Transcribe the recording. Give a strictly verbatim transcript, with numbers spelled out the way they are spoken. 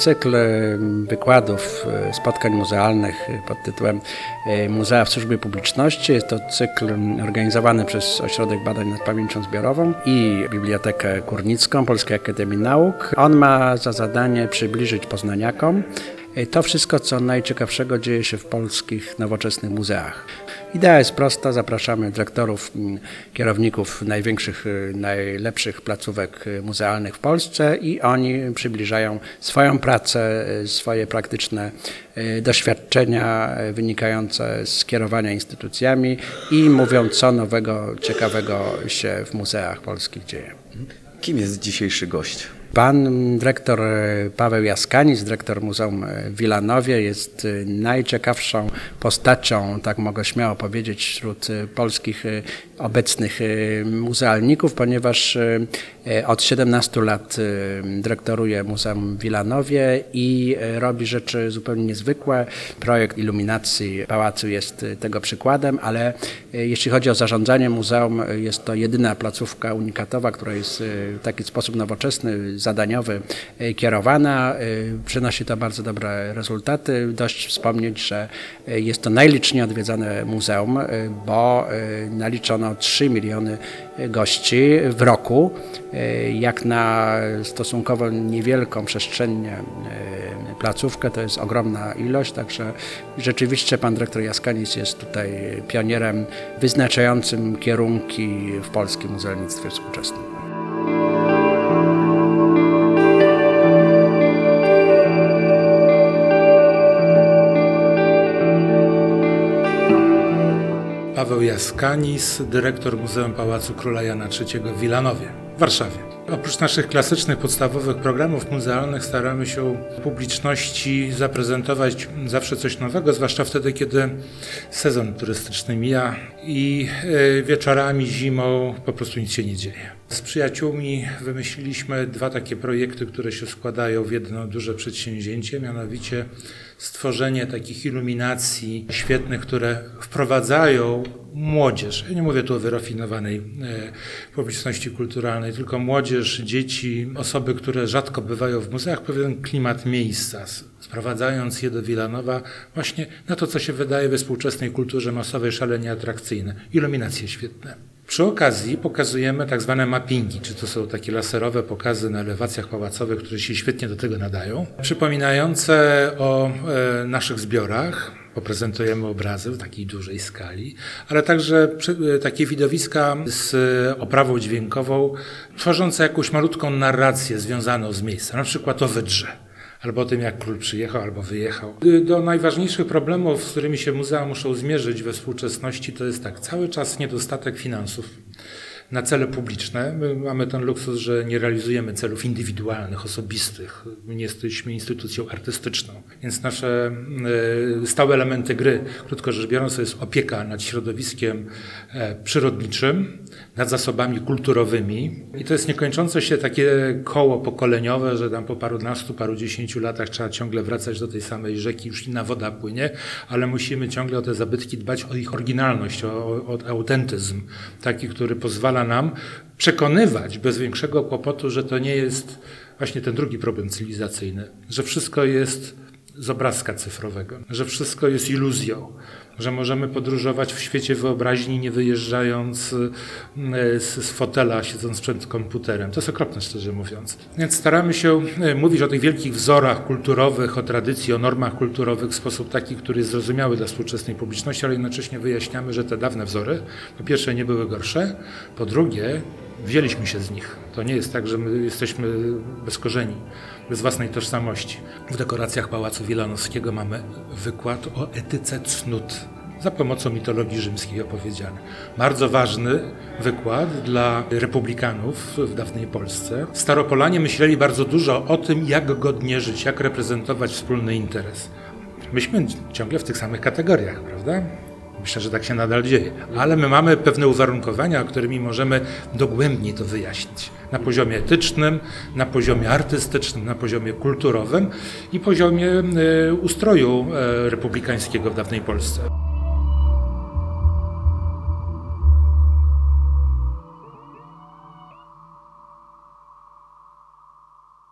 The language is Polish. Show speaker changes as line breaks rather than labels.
Cykl wykładów, spotkań muzealnych pod tytułem Muzea w służbie publiczności. Jest to cykl organizowany przez Ośrodek Badań nad Pamięcią Zbiorową i Bibliotekę Górnicką Polskiej Akademii Nauk. On ma za zadanie przybliżyć poznaniakom to wszystko, co najciekawszego dzieje się w polskich nowoczesnych muzeach. Idea jest prosta. Zapraszamy dyrektorów, kierowników największych, najlepszych placówek muzealnych w Polsce i oni przybliżają swoją pracę, swoje praktyczne doświadczenia wynikające z kierowania instytucjami i mówią, co nowego, ciekawego się w muzeach polskich dzieje.
Kim jest dzisiejszy gość?
Pan dyrektor Paweł Jaskanis, dyrektor Muzeum w Wilanowie, jest najciekawszą postacią, tak mogę śmiało powiedzieć, wśród polskich obecnych muzealników, ponieważ od siedemnastu lat dyrektoruje Muzeum w Wilanowie i robi rzeczy zupełnie niezwykłe. Projekt iluminacji pałacu jest tego przykładem, ale jeśli chodzi o zarządzanie muzeum, jest to jedyna placówka unikatowa, która jest w taki sposób nowoczesny, zadaniowy, kierowana. Przynosi to bardzo dobre rezultaty. Dość wspomnieć, że jest to najliczniej odwiedzane muzeum, bo naliczono trzy miliony gości w roku. Jak na stosunkowo niewielką przestrzennie placówkę to jest ogromna ilość, także rzeczywiście pan dyrektor Jaskanis jest tutaj pionierem wyznaczającym kierunki w polskim muzealnictwie współczesnym.
Paweł Jaskanis, dyrektor Muzeum Pałacu Króla Jana trzeciego w Wilanowie, w Warszawie. Oprócz naszych klasycznych, podstawowych programów muzealnych staramy się publiczności zaprezentować zawsze coś nowego, zwłaszcza wtedy, kiedy sezon turystyczny mija i wieczorami, zimą po prostu nic się nie dzieje. Z przyjaciółmi wymyśliliśmy dwa takie projekty, które się składają w jedno duże przedsięwzięcie, mianowicie stworzenie takich iluminacji świetnych, które wprowadzają młodzież. Ja nie mówię tu o wyrafinowanej publiczności kulturalnej, tylko młodzież, dzieci, osoby, które rzadko bywają w muzeach, pewien klimat miejsca, sprowadzając je do Wilanowa właśnie na to, co się wydaje we współczesnej kulturze masowej szalenie atrakcyjne. Iluminacje świetne. Przy okazji pokazujemy tak zwane mappingi, czy to są takie laserowe pokazy na elewacjach pałacowych, które się świetnie do tego nadają, przypominające o e, naszych zbiorach. Poprezentujemy obrazy w takiej dużej skali, ale także takie widowiska z oprawą dźwiękową, tworzące jakąś malutką narrację związaną z miejscem, na przykład o Wydrze, albo o tym, jak król przyjechał albo wyjechał. Do najważniejszych problemów, z którymi się muzea muszą zmierzyć we współczesności, to jest tak, cały czas niedostatek finansów na cele publiczne. My mamy ten luksus, że nie realizujemy celów indywidualnych, osobistych. My nie jesteśmy instytucją artystyczną. Więc nasze stałe elementy gry, krótko rzecz biorąc, to jest opieka nad środowiskiem przyrodniczym, nad zasobami kulturowymi. I to jest niekończące się takie koło pokoleniowe, że tam po parunastu, parudziesięciu latach trzeba ciągle wracać do tej samej rzeki, już inna woda płynie, ale musimy ciągle o te zabytki dbać, o ich oryginalność, o, o autentyzm, taki, który pozwala nam przekonywać bez większego kłopotu, że to nie jest właśnie ten drugi problem cywilizacyjny, że wszystko jest z obrazka cyfrowego, że wszystko jest iluzją, że możemy podróżować w świecie wyobraźni, nie wyjeżdżając z, z fotela, siedząc przed komputerem. To jest okropne, szczerze mówiąc. Więc staramy się mówić o tych wielkich wzorach kulturowych, o tradycji, o normach kulturowych w sposób taki, który jest zrozumiały dla współczesnej publiczności, ale jednocześnie wyjaśniamy, że te dawne wzory, po pierwsze, nie były gorsze, po drugie, wzięliśmy się z nich. To nie jest tak, że my jesteśmy bez korzeni, bez własnej tożsamości. W dekoracjach Pałacu Wilanowskiego mamy wykład o etyce cnót za pomocą mitologii rzymskiej opowiedziany. Bardzo ważny wykład dla republikanów w dawnej Polsce. Staropolanie myśleli bardzo dużo o tym, jak godnie żyć, jak reprezentować wspólny interes. Myśmy ciągle w tych samych kategoriach, prawda? Myślę, że tak się nadal dzieje. Ale my mamy pewne uwarunkowania, którymi możemy dogłębniej to wyjaśnić. Na poziomie etycznym, na poziomie artystycznym, na poziomie kulturowym i poziomie ustroju republikańskiego w dawnej Polsce.